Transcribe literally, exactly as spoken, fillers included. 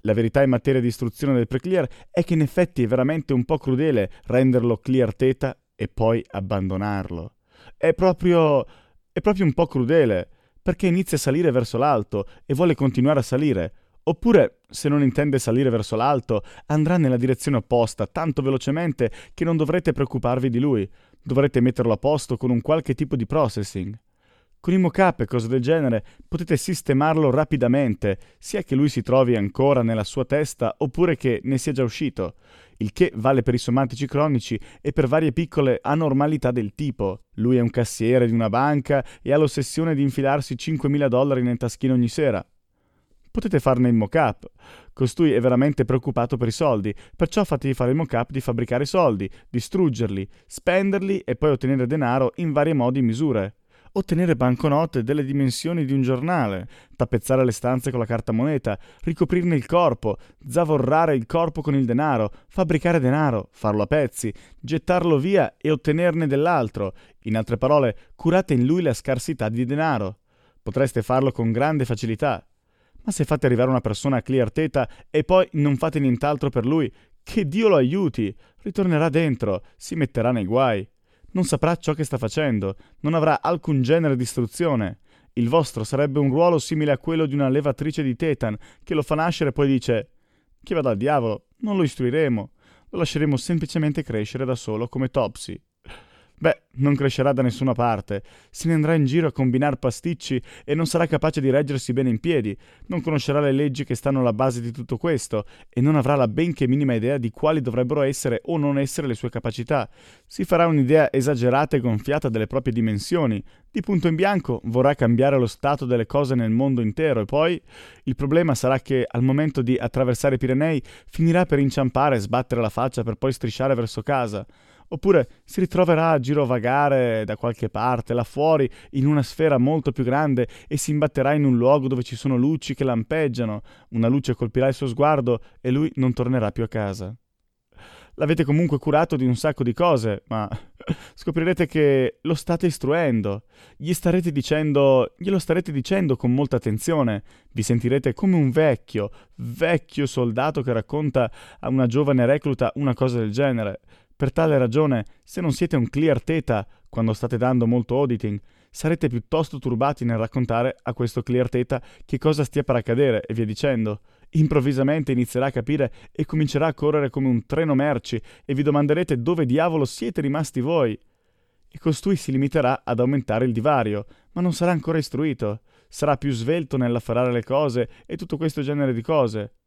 La verità in materia di istruzione del pre-clear è che in effetti è veramente un po' crudele renderlo clear theta e poi abbandonarlo. È proprio, è proprio un po' crudele, perché inizia a salire verso l'alto e vuole continuare a salire. Oppure, se non intende salire verso l'alto, andrà nella direzione opposta tanto velocemente che non dovrete preoccuparvi di lui. Dovrete metterlo a posto con un qualche tipo di processing. Con i mock-up e cose del genere potete sistemarlo rapidamente, sia che lui si trovi ancora nella sua testa oppure che ne sia già uscito, il che vale per i somatici cronici e per varie piccole anormalità del tipo. Lui è un cassiere di una banca e ha l'ossessione di infilarsi cinquemila dollari nel taschino ogni sera. Potete farne il mock-up. Costui è veramente preoccupato per i soldi, perciò fategli fare il mock-up di fabbricare soldi, distruggerli, spenderli e poi ottenere denaro in vari modi e misure. Ottenere banconote delle dimensioni di un giornale, tappezzare le stanze con la carta moneta, ricoprirne il corpo, zavorrare il corpo con il denaro, fabbricare denaro, farlo a pezzi, gettarlo via e ottenerne dell'altro. In altre parole, curate in lui la scarsità di denaro. Potreste farlo con grande facilità. Ma se fate arrivare una persona a clear theta e poi non fate nient'altro per lui, che Dio lo aiuti! Ritornerà dentro, si metterà nei guai. Non saprà ciò che sta facendo, non avrà alcun genere di istruzione. Il vostro sarebbe un ruolo simile a quello di una levatrice di tetan che lo fa nascere e poi dice: che vada al diavolo, non lo istruiremo, lo lasceremo semplicemente crescere da solo come Topsy. Beh, non crescerà da nessuna parte, se ne andrà in giro a combinar pasticci e non sarà capace di reggersi bene in piedi, non conoscerà le leggi che stanno alla base di tutto questo e non avrà la benché minima idea di quali dovrebbero essere o non essere le sue capacità. Si farà un'idea esagerata e gonfiata delle proprie dimensioni, di punto in bianco vorrà cambiare lo stato delle cose nel mondo intero e poi il problema sarà che al momento di attraversare i Pirenei finirà per inciampare e sbattere la faccia per poi strisciare verso casa. Oppure si ritroverà a girovagare da qualche parte là fuori in una sfera molto più grande e si imbatterà in un luogo dove ci sono luci che lampeggiano. Una luce colpirà il suo sguardo e lui non tornerà più a casa. L'avete comunque curato di un sacco di cose, ma scoprirete che lo state istruendo. Gli starete dicendo, glielo starete dicendo con molta attenzione. Vi sentirete come un vecchio, vecchio soldato che racconta a una giovane recluta una cosa del genere. Per tale ragione, se non siete un clear theta quando state dando molto auditing, sarete piuttosto turbati nel raccontare a questo clear theta che cosa stia per accadere e via dicendo. Improvvisamente inizierà a capire e comincerà a correre come un treno merci e vi domanderete dove diavolo siete rimasti voi. E costui si limiterà ad aumentare il divario, ma non sarà ancora istruito. Sarà più svelto nell'afferrare le cose e tutto questo genere di cose.